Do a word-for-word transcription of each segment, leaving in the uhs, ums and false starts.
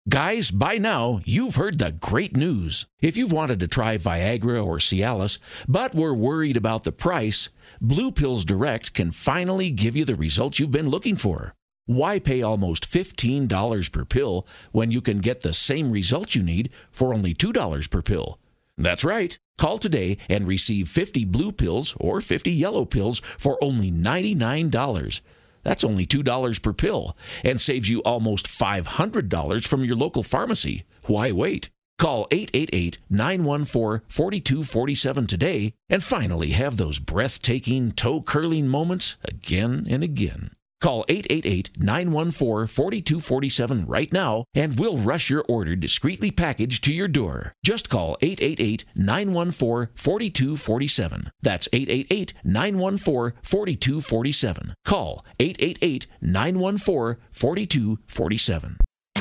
Guys, by now, you've heard the great news. If you've wanted to try Viagra or Cialis, but were worried about the price, Blue Pills Direct can finally give you the results you've been looking for. Why pay almost fifteen dollars per pill when you can get the same results you need for only two dollars per pill? That's right. Call today and receive fifty blue pills or fifty yellow pills for only ninety-nine dollars. That's only two dollars per pill and saves you almost five hundred dollars from your local pharmacy. Why wait? Call eight eight eight, nine one four, four two four seven today and finally have those breathtaking, toe-curling moments again and again. Call eight eight eight, nine one four, four two four seven right now and we'll rush your order discreetly packaged to your door. Just call eight eight eight, nine one four, four two four seven. That's eight eight eight, nine one four, four two four seven. Call eight eight eight, nine one four, four two four seven.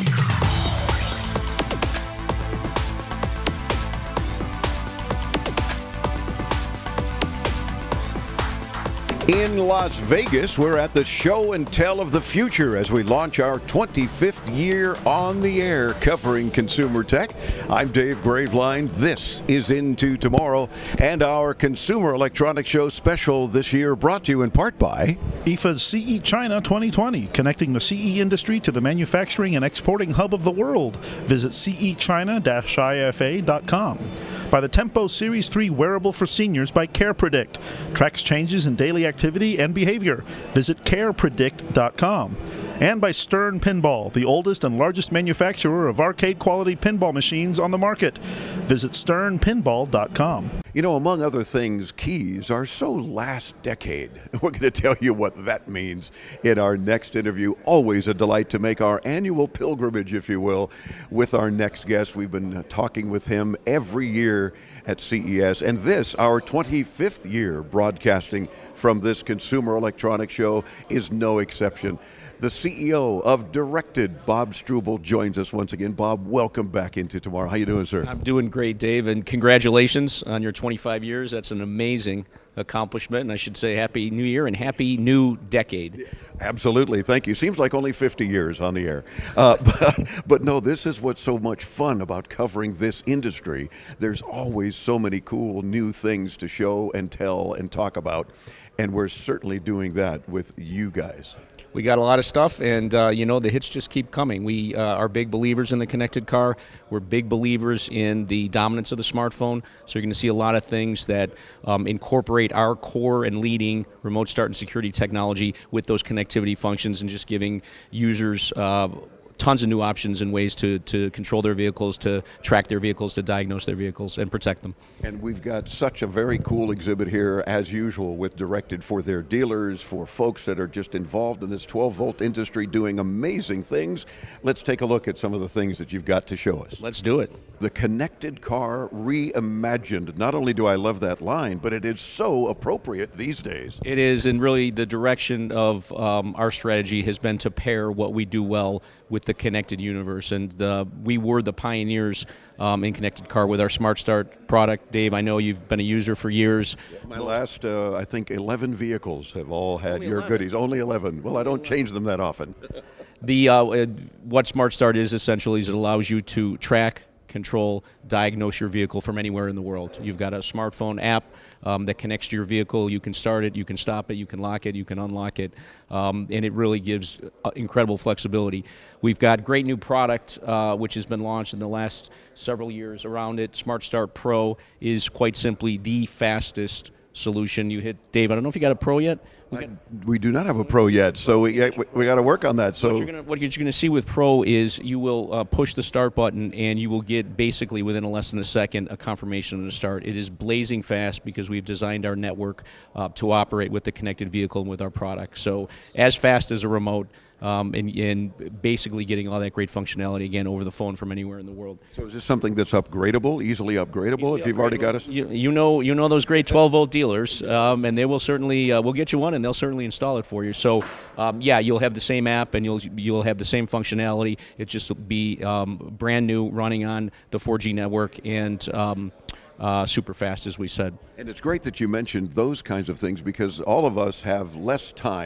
In Las Vegas, we're at the show and tell of the future as we launch our twenty-fifth year on the air covering consumer tech. I'm Dave Graveline. This is Into Tomorrow and our Consumer Electronics Show special this year brought to you in part by I F A's C E China twenty twenty, connecting the C E industry to the manufacturing and exporting hub of the world. Visit C E China dash I F A dot com. By the Tempo Series three wearable for seniors by CarePredict. Tracks changes in daily activity and behavior. Visit care predict dot com. And by Stern Pinball, the oldest and largest manufacturer of arcade-quality pinball machines on the market. Visit stern pinball dot com. You know, among other things, keys are so last decade. We're going to tell you what that means in our next interview. Always a delight to make our annual pilgrimage, if you will, with our next guest. We've been talking with him every year at C E S, and this, our twenty-fifth year broadcasting from this Consumer Electronics Show, is no exception. The C E O of Directed, Bob Struble, joins us once again. Bob, welcome back into Tomorrow. How you doing, sir? I'm doing great, Dave, and congratulations on your twenty-five years. That's an amazing accomplishment, and I should say Happy New Year and Happy New Decade. Absolutely. Thank you. Seems like only fifty years on the air. Uh, but, but no, this is what's so much fun about covering this industry. There's always so many cool new things to show and tell and talk about, and we're certainly doing that with you guys. We got a lot of stuff, and uh, you know, the hits just keep coming. We uh, are big believers in the connected car. We're big believers in the dominance of the smartphone. So you're going to see a lot of things that um, incorporate our core and leading remote start and security technology with those connectivity functions, and just giving users uh, tons of new options and ways to, to control their vehicles, to track their vehicles, to diagnose their vehicles, and protect them. And we've got such a very cool exhibit here, as usual, with Directed for their dealers, for folks that are just involved in this twelve-volt industry doing amazing things. Let's take a look at some of the things that you've got to show us. Let's do it. The connected car reimagined. Not only do I love that line, but it is so appropriate these days. It is, and really the direction of um, our strategy has been to pair what we do well with the connected universe, and uh, we were the pioneers um, in connected car with our Smart Start product. Dave, I know you've been a user for years. My last, uh, I think, eleven vehicles have all had Only your eleven. goodies. Only eleven. Well, I don't change them that often. The uh, uh, what Smart Start is essentially is it allows you to track, control, diagnose your vehicle from anywhere in the world. You've got a smartphone app um, that connects to your vehicle. You can start it, you can stop it, you can lock it, you can unlock it, um, and it really gives uh, incredible flexibility. We've got great new product uh, which has been launched in the last several years around it. Smart Start Pro is quite simply the fastest solution. You hit, Dave, I don't know if you got a Pro yet? We, got, I, we do not have a Pro yet, so we we, we got to work on that. So what you're gonna, what you're going to see with Pro is you will uh, push the start button, and you will get basically within a less than a second a confirmation of the start. It is blazing fast because we've designed our network uh, to operate with the connected vehicle and with our product. So as fast as a remote. Um, and, and basically getting all that great functionality again over the phone from anywhere in the world. So is this something that's upgradable, easily upgradable, Easily if you've upgradable. already got us? You, you know, you know those great twelve-volt dealers, um, and they will certainly uh, we'll get you one, and they'll certainly install it for you. So, um, yeah, you'll have the same app, and you'll you'll have the same functionality. It just will be um, brand new, running on the four G network, and um, uh, super fast, as we said. And it's great that you mentioned those kinds of things, because all of us have less time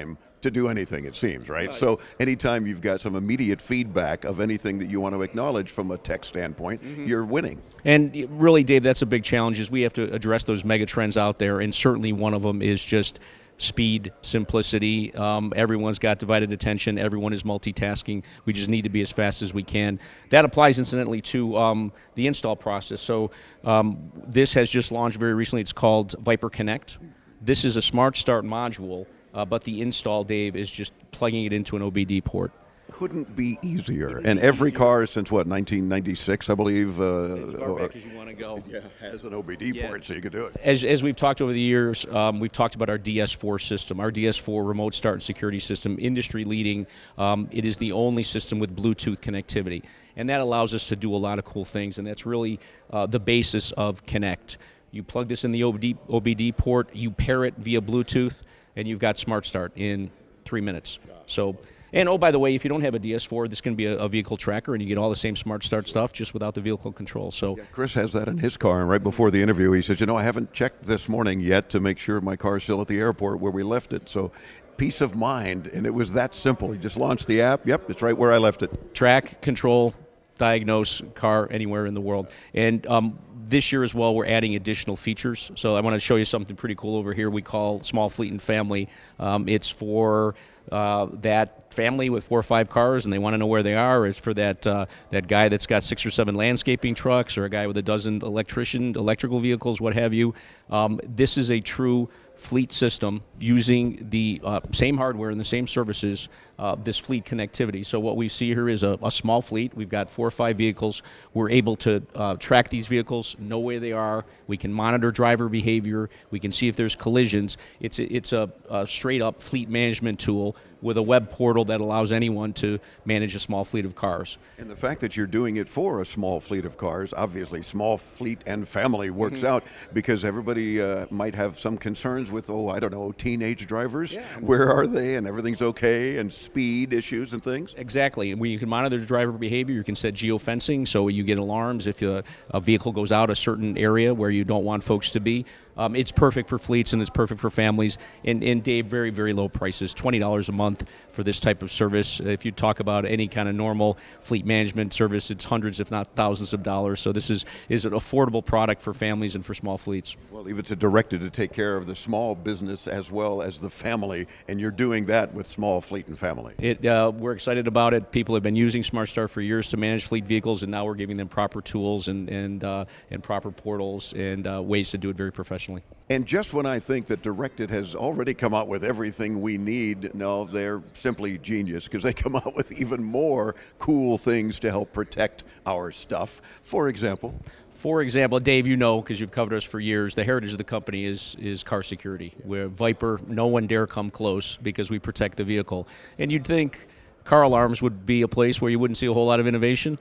to do anything, it seems, right? right? So anytime you've got some immediate feedback of anything that you want to acknowledge from a tech standpoint, mm-hmm. you're winning. And really, Dave, that's a big challenge, is we have to address those mega trends out there, and certainly one of them is just speed, simplicity. Um, everyone's got divided attention. Everyone is multitasking. We just need to be as fast as we can. That applies, incidentally, to um, the install process. So um, this has just launched very recently. It's called Viper Connect. This is a Smart Start module, uh, but the install, Dave, is just plugging it into an O B D port. Couldn't be easier. And every car since, what, nineteen ninety-six, I believe? Uh, as far back as you want to go. Yeah, has an O B D yeah. port, so you can do it. As, as we've talked over the years, um, we've talked about our D S four system. Our D S four remote start and security system, industry leading. Um, it is the only system with Bluetooth connectivity. And that allows us to do a lot of cool things, and that's really uh, the basis of Connect. You plug this in the O B D port, you pair it via Bluetooth, and you've got Smart Start in three minutes. So, and oh, by the way, if you don't have a D S four, this can be a, a vehicle tracker, and you get all the same Smart Start stuff just without the vehicle control. So, yeah, Chris has that in his car, and right before the interview, he says, you know, I haven't checked this morning yet to make sure my car's still at the airport where we left it. So, peace of mind, and it was that simple. He just launched the app. Yep, it's right where I left it. Track, control, diagnose car anywhere in the world. And um, this year as well, we're adding additional features. So I want to show you something pretty cool over here we call Small Fleet and Family. Um, it's for uh, that family with four or five cars and they want to know where they are. It's for that uh, that guy that's got six or seven landscaping trucks, or a guy with a dozen electrician, electrical vehicles, what have you. Um, this is a true fleet system using the uh, same hardware and the same services, uh, this fleet connectivity. So what we see here is a, a small fleet. We've got four or five vehicles. We're able to uh, track these vehicles, know where they are. We can monitor driver behavior. We can see if there's collisions. It's a, it's a, a straight-up fleet management tool with a web portal that allows anyone to manage a small fleet of cars. And the fact that you're doing it for a small fleet of cars, obviously small fleet and family works Mm-hmm. out, because everybody uh, might have some concerns with, oh, I don't know, teenage drivers. Yeah. Where are they? And everything's okay, and speed issues and things. Exactly. And when you can monitor the driver behavior, you can set geofencing so you get alarms if a, a vehicle goes out a certain area where you don't want folks to be. Um, it's perfect for fleets and it's perfect for families. And, and Dave, very, very low prices, twenty dollars a month for this type of service. If you talk about any kind of normal fleet management service, it's hundreds, if not thousands of dollars. So this is, is an affordable product for families and for small fleets. Well, if it's directed to take care of the small business as well as the family, and you're doing that with Small Fleet and Family. It, uh, we're excited about it. People have been using SmartStart for years to manage fleet vehicles, and now we're giving them proper tools and, and, uh, and proper portals and uh, ways to do it very professionally. And just when I think that Directed has already come out with everything we need, no, they're simply genius, because they come out with even more cool things to help protect our stuff. For example? For example, Dave, you know, because you've covered us for years, the heritage of the company is is car security. We're Viper, no one dare come close because we protect the vehicle. And you'd think car alarms would be a place where you wouldn't see a whole lot of innovation.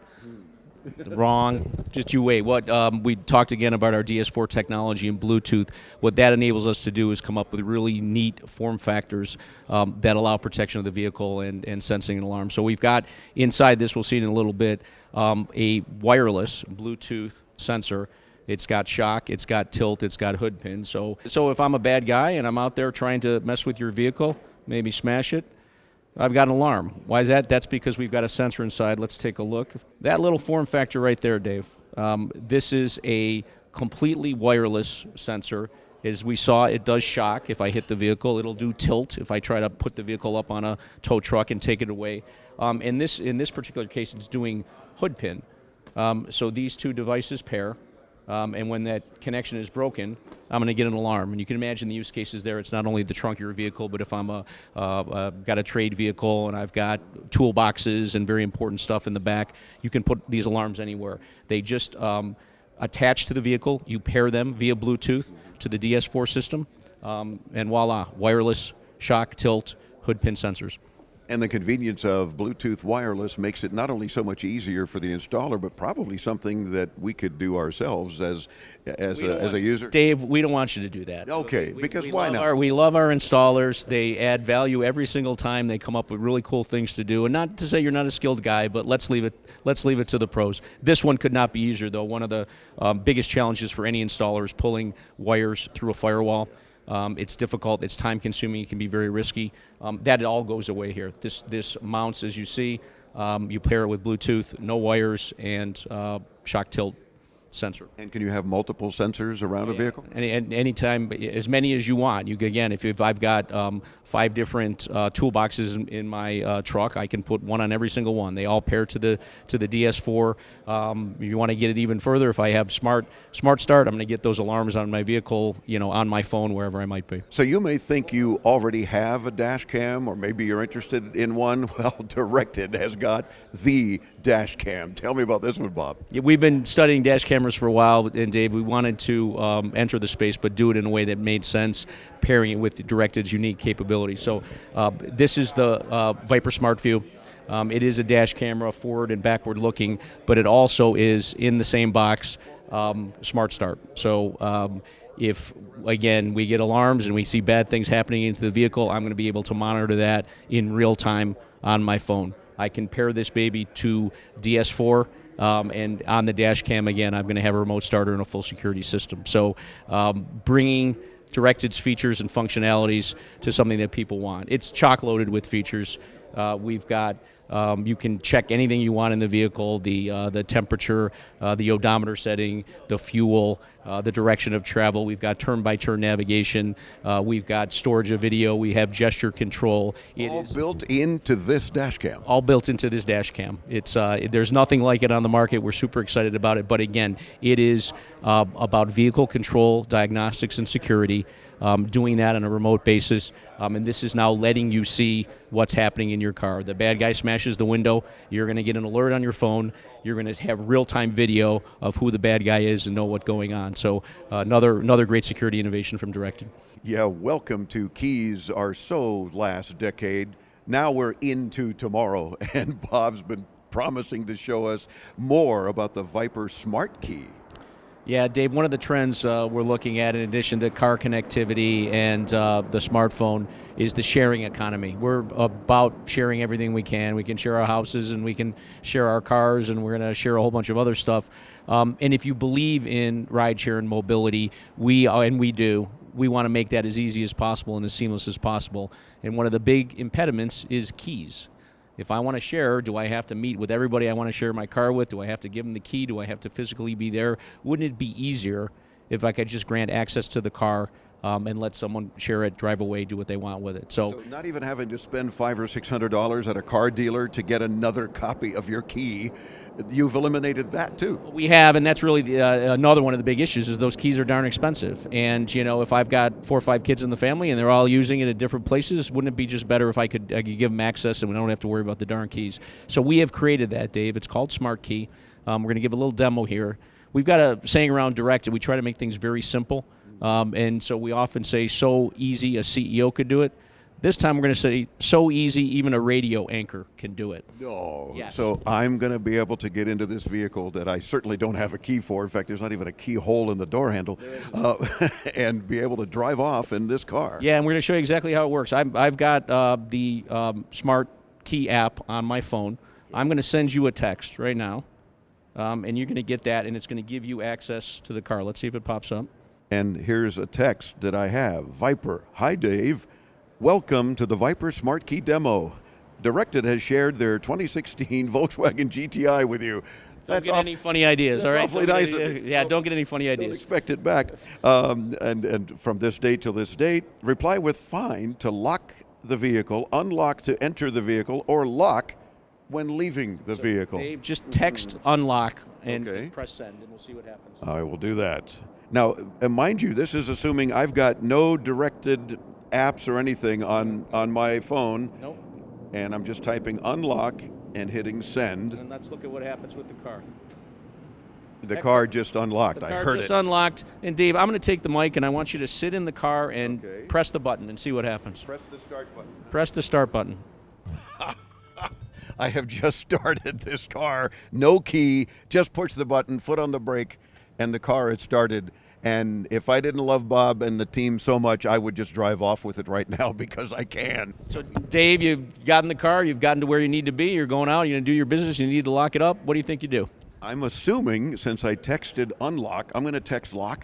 Wrong. Just you wait. What um, we talked again about our D S four technology and Bluetooth. What that enables us to do is come up with really neat form factors um, that allow protection of the vehicle and, and sensing an alarm. So we've got inside this, we'll see it in a little bit, um, a wireless Bluetooth sensor. It's got shock, it's got tilt, it's got hood pin. So, so if I'm a bad guy and I'm out there trying to mess with your vehicle, maybe smash it, I've got an alarm. Why is that? That's because we've got a sensor inside. Let's take a look. That little form factor right there, Dave. Um, this is a completely wireless sensor. As we saw, it does shock. If I hit the vehicle, it'll do tilt if I try to put the vehicle up on a tow truck and take it away. Um, in this in this particular case, it's doing hood pin. Um, so these two devices pair. Um, and when that connection is broken, I'm going to get an alarm. And you can imagine the use cases there. It's not only the trunk of your vehicle, but if I'm a, uh, uh, got a trade vehicle and I've got toolboxes and very important stuff in the back, you can put these alarms anywhere. They just um, attach to the vehicle. You pair them via Bluetooth to the D S four system, um, and voila, wireless, shock, tilt, hood pin sensors. And the convenience of Bluetooth wireless makes it not only so much easier for the installer, but probably something that we could do ourselves as as a, as a user. Dave, we don't want you to do that. Okay, we, because we why love not? Our, we love our installers. They add value every single time. They come up with really cool things to do. And not to say you're not a skilled guy, but let's leave it let's leave it to the pros. This one could not be easier, though. One of the um, biggest challenges for any installer is pulling wires through a firewall. Um, it's difficult. It's time-consuming. It can be very risky. Um, that all goes away here. This this mounts, as you see. Um, you pair it with Bluetooth, no wires, and uh, shock tilt sensor. And can you have multiple sensors around a vehicle? Any, anytime, as many as you want. You again, if, if I've got um, five different uh, toolboxes in, in my uh, truck, I can put one on every single one. They all pair to the to the D S four. Um, if you want to get it even further, if I have smart smart start, I'm going to get those alarms on my vehicle, you know, on my phone, wherever I might be. So you may think you already have a dash cam, or maybe you're interested in one. Well, Directed has got the dash cam. Tell me about this one, Bob. Yeah, we've been studying dash cameras for a while, and Dave, we wanted to um, enter the space, but do it in a way that made sense, pairing it with Directed's unique capability. So uh, this is the uh, Viper Smart View. Um, it is a dash camera, forward and backward looking, but it also is in the same box, um, Smart Start. So um, if, again, we get alarms and we see bad things happening into the vehicle, I'm going to be able to monitor that in real time on my phone. I can pair this baby to D S four. Um, and on the dash cam, again, I'm going to have a remote starter and a full security system. So um, bringing Directed's features and functionalities to something that people want. It's chock-loaded with features. Uh, we've got, um, you can check anything you want in the vehicle, the uh, the temperature, uh, the odometer setting, the fuel, uh, the direction of travel. We've got turn-by-turn navigation. Uh, we've got storage of video. We have gesture control. It all is built into this dash cam. all built into this dash cam. It's uh, there's nothing like it on the market. We're super excited about it. But again, it is uh, about vehicle control, diagnostics, and security. Um, doing that on a remote basis, um, and this is now letting you see what's happening in your car. The bad guy smashes the window, you're going to get an alert on your phone, you're going to have real-time video of who the bad guy is and know what's going on. So uh, another another great security innovation from Directed. Yeah, welcome to Keys Are So Last Decade. Now we're into tomorrow, and Bob's been promising to show us more about the Viper Smart Key. Yeah, Dave, one of the trends uh, we're looking at, in addition to car connectivity and uh, the smartphone, is the sharing economy. We're about sharing everything we can. We can share our houses, and we can share our cars, and we're going to share a whole bunch of other stuff. Um, and if you believe in rideshare and mobility, we uh, and we do, we want to make that as easy as possible and as seamless as possible. And one of the big impediments is keys. If I want to share, do I have to meet with everybody I want to share my car with? Do I have to give them the key? Do I have to physically be there? Wouldn't it be easier if I could just grant access to the car um, and let someone share it, drive away, do what they want with it? So, So not even having to spend five or six hundred dollars at a car dealer to get another copy of your key, you've eliminated that too. we have, and that's really the, uh, another one of the big issues, is those keys are darn expensive. And, you know, if I've got four or five kids in the family and they're all using it at different places, wouldn't it be just better if I could, I could give them access and we don't have to worry about the darn keys? So we have created that, Dave. It's called Smart Key. Um, we're going to give a little demo here. We've got a saying around Directed. We try to make things very simple. Um, and so we often say, so easy a C E O could do it. This time we're going to say, so easy even a radio anchor can do it. No. Yes. So I'm going to be able to get into this vehicle that I certainly don't have a key for. In fact, there's not even a keyhole in the door handle, uh, and be able to drive off in this car. Yeah, and we're going to show you exactly how it works. I've, I've got uh, the um, Smart Key app on my phone. I'm going to send you a text right now, um, and you're going to get that, and it's going to give you access to the car. Let's see if it pops up. And here's a text that I have. Viper, hi Dave. Welcome to the Viper Smart Key demo. Directed has shared their twenty sixteen Volkswagen G T I with you. Don't get any funny ideas, all right? awfully Don't nice get of any- you. yeah, don't get any funny Don't ideas. expect it back. Um, and, and from this date till this date, reply with fine to lock the vehicle, unlock to enter the vehicle, or lock when leaving the vehicle. Dave, just text unlock and Okay. press send, and we'll see what happens. I will do that. Now, uh, mind you, this is assuming I've got no Directed apps or anything on, on my phone, Nope. and I'm just typing unlock and hitting send. And let's look at what happens with the car. The car just unlocked. The I car heard just it. unlocked. And Dave, I'm going to take the mic, and I want you to sit in the car and Okay. press the button and see what happens. Press the start button. Press the start button. I have just started this car. No key. Just push the button, foot on the brake, and the car had started. And if I didn't love Bob and the team so much, I would just drive off with it right now because I can. So, Dave, you've gotten the car, you've gotten to where you need to be, you're going out, you're going to do your business, you need to lock it up. What do you think you do? I'm assuming, since I texted unlock, I'm going to text lock.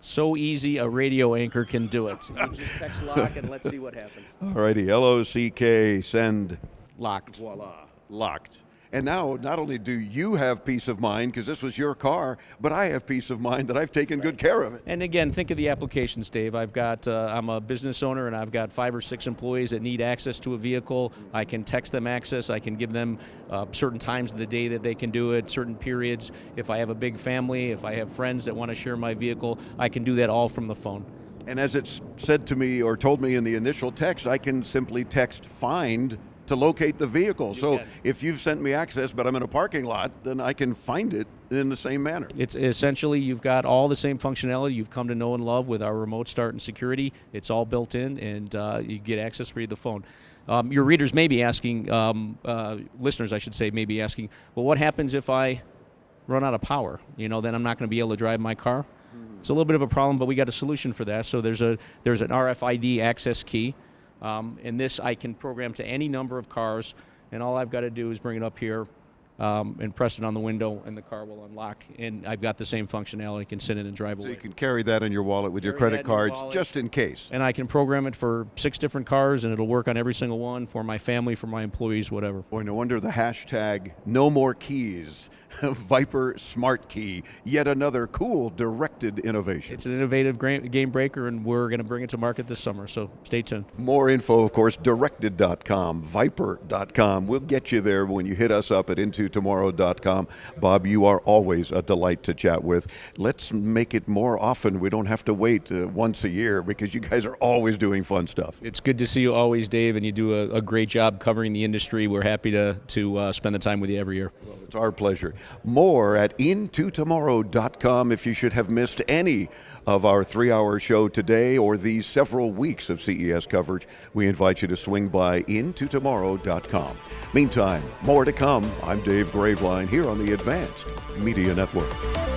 So easy, a radio anchor can do it. You just text lock and let's see what happens. All righty, L O C K, send. Locked. Voila, locked. And now, not only do you have peace of mind, because this was your car, but I have peace of mind that I've taken good care of it. And again, think of the applications, Dave. I've got, uh, I'm a business owner, and I've got five or six employees that need access to a vehicle. I can text them access. I can give them uh, certain times of the day that they can do it, certain periods. If I have a big family, if I have friends that want to share my vehicle, I can do that all from the phone. And as it's said to me or told me in the initial text, I can simply text find to locate the vehicle. You so can. If you've sent me access, but I'm in a parking lot, then I can find it in the same manner. It's essentially, you've got all the same functionality you've come to know and love with our remote start and security. It's all built in, and uh, you get access via the phone. Um, your readers may be asking, um, uh, listeners I should say, may be asking, well, what happens if I run out of power? You know, then I'm not going to be able to drive my car. Mm-hmm. It's a little bit of a problem, but we got a solution for that. So there's a there's an R F I D access key. Um, and this I can program to any number of cars, and all I've got to do is bring it up here um, and press it on the window, and the car will unlock. And I've got the same functionality. I can send it and drive away. So you can carry that in your wallet with your credit cards, just in case. And I can program it for six different cars, and it'll work on every single one for my family, for my employees, whatever. Boy, no wonder the hashtag no more keys. Viper Smart Key, yet another cool directed innovation. It's an innovative game breaker, and we're going to bring it to market this summer, so stay tuned. More info, of course, directed dot com, viper dot com. We'll get you there when you hit us up at into tomorrow dot com. Bob, you are always a delight to chat with. Let's make it more often. We don't have to wait uh, once a year, because you guys are always doing fun stuff. It's good to see you always, Dave, and you do a, a great job covering the industry. We're happy to, to uh, spend the time with you every year. Well, it's our pleasure. More at into tomorrow dot com. If you should have missed any of our three-hour show today or these several weeks of C E S coverage, we invite you to swing by into tomorrow dot com. Meantime, more to come. I'm Dave Graveline here on the Advanced Media Network.